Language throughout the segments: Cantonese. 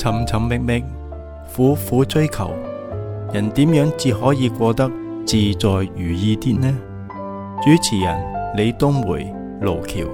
尋尋覓覓，苦苦追求，人點樣至可以過得自在如意啲呢？主持人李東梅、盧橋。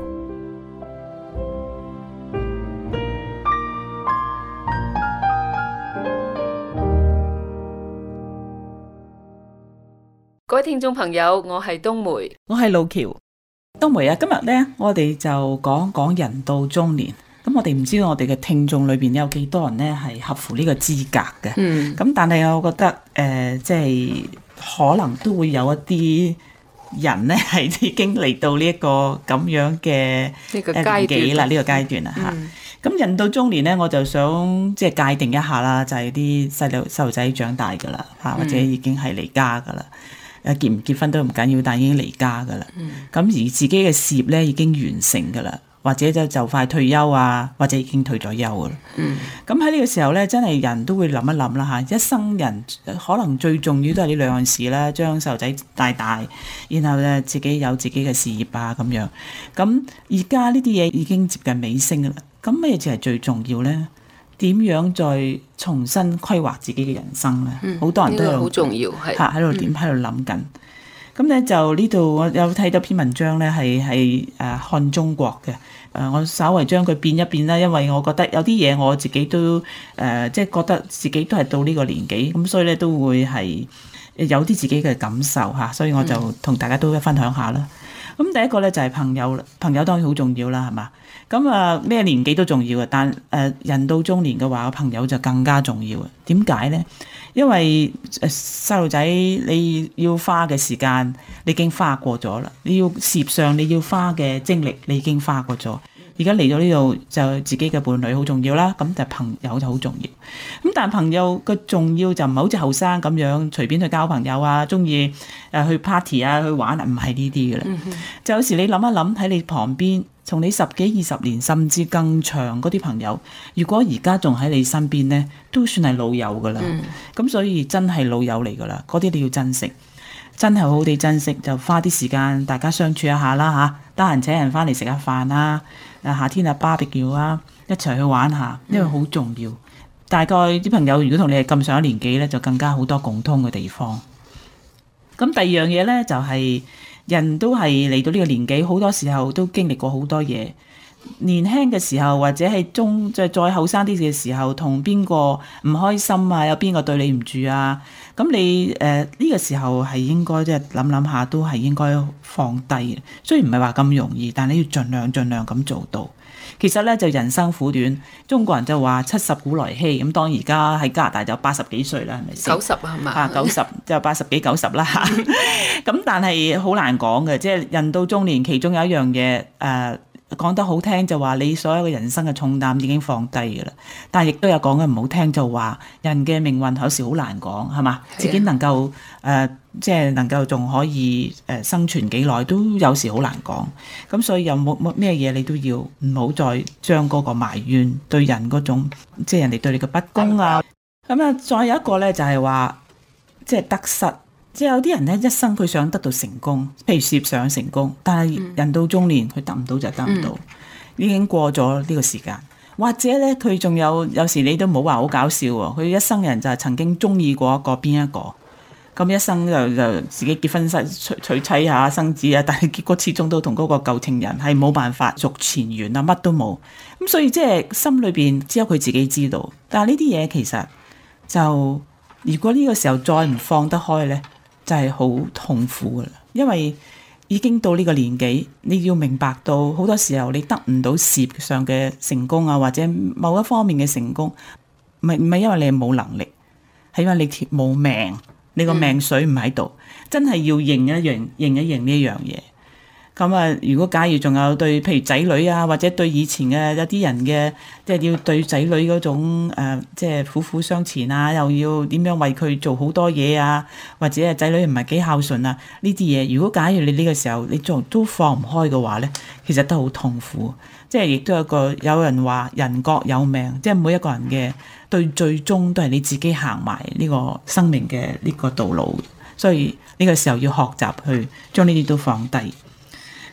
各位聽眾朋友，我係冬梅， 我係路橋。冬梅啊，今日呢，我哋就講講人到中年。咁我哋唔知道我哋嘅聽眾裏邊有幾多人呢係合乎呢個資格嘅。咁但係我覺得即係可能都會有一啲人呢係已經嚟到呢一個咁樣嘅年紀啦，呢個階段啦嚇。咁人到中年呢，我就想即係界定一下啦，就係啲細路仔長大噶啦嚇，或者已經係離家噶啦。結唔結婚都唔緊要，但已經離家噶啦。咁而自己嘅事業咧已經完成噶啦，或者就快退休啊，或者已經退咗休噶啦。咁喺呢個時候咧，真係人都會諗一諗啦嚇。一生人可能最重要都係呢兩樣事啦，將細路仔帶大，然後咧自己有自己嘅事業啊咁樣。咁而家呢啲嘢已經接近尾聲噶啦。咁咩就係最重要咧？點樣再重新規劃自己嘅人生咧？好多人都好重要，係喺度點喺度諗緊。咁咧就呢度我有睇到篇文章咧，係看中國嘅。我稍微將佢變一變啦，因為我覺得有啲嘢我自己都即係覺得自己都係到呢個年紀，咁所以咧都會係有啲自己嘅感受嚇，所以我就同大家都分享下啦。咁第一個咧就係朋友啦，朋友當然好重要啦，係嘛？咁咩年紀都重要嘅，但人到中年嘅話，朋友就更加重要。點解咧？因為細路仔你要花嘅時間，你已經花過咗啦；你要事業上你要花嘅精力，你已經花過咗。而家嚟到呢度就自己嘅伴侶好重要啦，咁就朋友就好重要。咁但係朋友嘅重要就唔係好似後生咁樣隨便去交朋友啊，中意去 party 啊去玩啊，唔係呢啲嘅啦。就有時你諗一諗喺你旁邊，從你10幾20年甚至更長嗰啲朋友，如果而家仲喺你身邊呢，都算係老友噶啦。咁所以真係老友嚟噶啦，嗰啲你要珍惜。真係好好地珍惜，就花啲時間大家相處一下啦嚇，得閒請人翻嚟食下飯啦，夏天啊 barbecue 啊，一齊去玩下，因為好重要。大概啲朋友如果同你係咁上一年紀咧，就更加好多共通嘅地方。咁第二樣嘢咧就係人都係嚟到呢個年紀，好多時候都經歷過好多嘢。年輕嘅時候或者係即係再後生啲嘅時候，同邊個唔開心啊，有邊個對你唔住啊，咁你呢個時候係應該即係諗下都係應該放低嘅。雖然唔係話咁容易，但你要盡量咁做到。其實咧就人生苦短，中國人就話70古來稀，咁當而家喺加拿大就80幾歲啦，係咪先 ？90係嘛 ？90就80幾90啦。咁但係好難講嘅，即係人到中年，其中有一樣嘢講得好聽就話你所有嘅人生嘅重擔已經放低嘅啦，但係亦都有講嘅唔好聽就話人嘅命運有時好難講，係嘛？自己能夠即係能夠仲可以生存幾耐都有時好難講。咁所以有冇咩嘢你都要唔好再將嗰個埋怨對人嗰種即係人哋對你嘅不公啊。咁啊，再有一個咧就係話即係得失。即係有啲人咧，一生佢想得到成功，譬如事業上成功，但係人到中年佢得唔到就得唔到，已經過咗呢個時間。或者咧，佢仲有時你都冇話好搞笑喎，佢一生人就係曾經中意過邊一個，咁一生就自己結婚娶妻啊生子啊，但係結果始終都同嗰個舊情人係冇辦法續前緣啊，乜都冇。咁所以即係心裏邊只有佢自己知道。但係呢啲嘢其實就如果呢個時候再唔放得開咧，就係好痛苦噶啦，因為已經到呢個年紀，你要明白到好多時候你得唔到事業上嘅成功啊，或者某一方面嘅成功，唔係因為你冇能力，係因為你冇命，你個命水唔喺度，真係要認一認呢樣嘢。咁啊，如果假如仲有對譬如仔女啊，或者對以前嘅有啲人嘅，即係要對仔女嗰種即係苦苦相纏啊，又要點樣為佢做好多嘢啊，或者係仔女唔係幾孝順啊，呢啲嘢，如果假如你呢個時候你都放唔開嘅話咧，其實都好痛苦。即係亦都有人話人各有命，即係每一個人嘅最終都係你自己行埋呢個生命嘅呢個道路，所以呢個時候要學習去將呢啲都放低。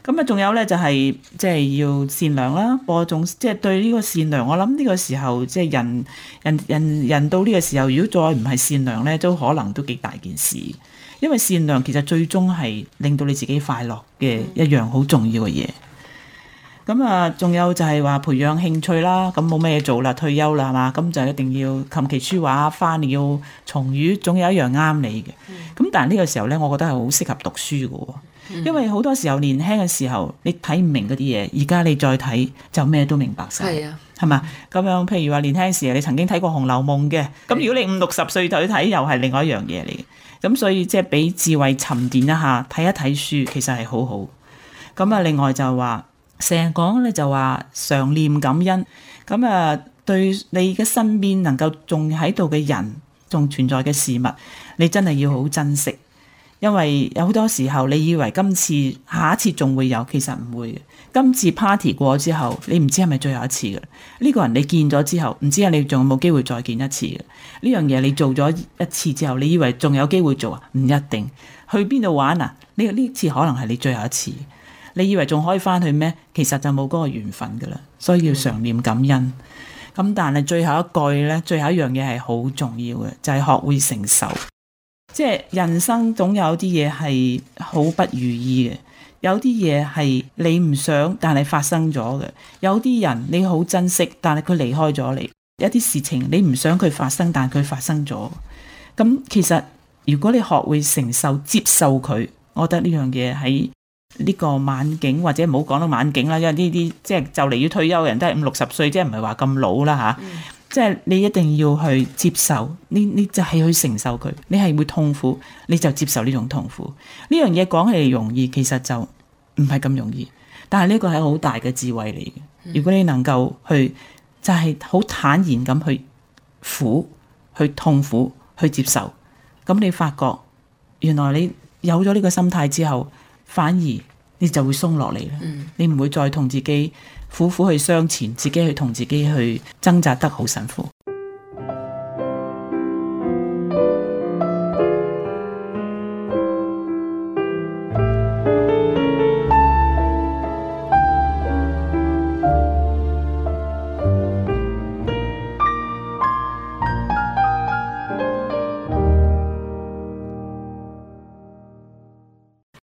咁啊，仲有咧就係即係要善良啦，播種即係對呢個善良。我諗呢個時候即係人到呢個時候，如果再唔係善良咧，都可能都幾大件事。因為善良其實最終係令到你自己快樂嘅一樣好重要嘅嘢。咁啊，仲有就係話培養興趣啦。咁冇咩嘢做啦，退休啦係嘛，咁就一定要琴棋書畫花鳥蟲魚，總有一樣啱你嘅。咁但係呢個時候咧，我覺得係好適合讀書嘅。因為好多時候年輕嘅時候你睇唔明嗰啲嘢，而家你再睇就咩都明白晒， 係啊， 係嘛？咁樣譬如話年輕時你曾經睇過《紅樓夢》嘅，咁如果你50-60歲就去睇，又係另外一樣嘢嚟嘅。咁所以即係俾智慧沉澱一下，睇一睇書其實係好好。咁啊，另外就話成日講咧就話常念感恩，咁啊對你嘅身邊能夠仲喺度嘅人，仲存在嘅事物，你真係要好珍惜。因為有好多時候你以為今次下一次仲會有，其實唔會嘅。今次 party 過之後，你唔知係咪最後一次嘅。呢個人你見咗之後，唔知係你仲有冇機會再見一次嘅。呢樣嘢你做咗一次之後，你以為仲有機會做啊？唔一定。去邊度玩啊？呢次可能係你最後一次。你以為仲可以翻去咩？其實就冇嗰個緣分噶啦。所以要常念感恩。咁但係最後一句咧，最後一樣嘢係好重要嘅，就係學會承受。即係人生總有啲嘢係好不如意嘅，有啲嘢係你唔想但係發生咗嘅，有啲人你好珍惜但係佢離開咗你，有啲事情你唔想佢發生但係佢發生咗。咁其實如果你學會承受接受佢，我覺得呢樣嘢喺呢個晚景，或者唔好講到晚景啦，因為呢啲即係就嚟要退休嘅人都係50-60歲，即係唔係話咁老啦吓。即係你一定要去接受，你就係去承受佢。你係會痛苦，你就接受呢種痛苦。呢樣嘢講起嚟容易，其實就唔係咁容易。但係呢個係好大嘅智慧嚟嘅。如果你能夠去，就係好坦然咁去苦、去痛苦、去接受，咁你發覺原來你有咗呢個心態之後，反而你就會鬆落嚟啦。你唔會再同自己苦苦去相纏，自己去同自己去掙扎得好辛苦。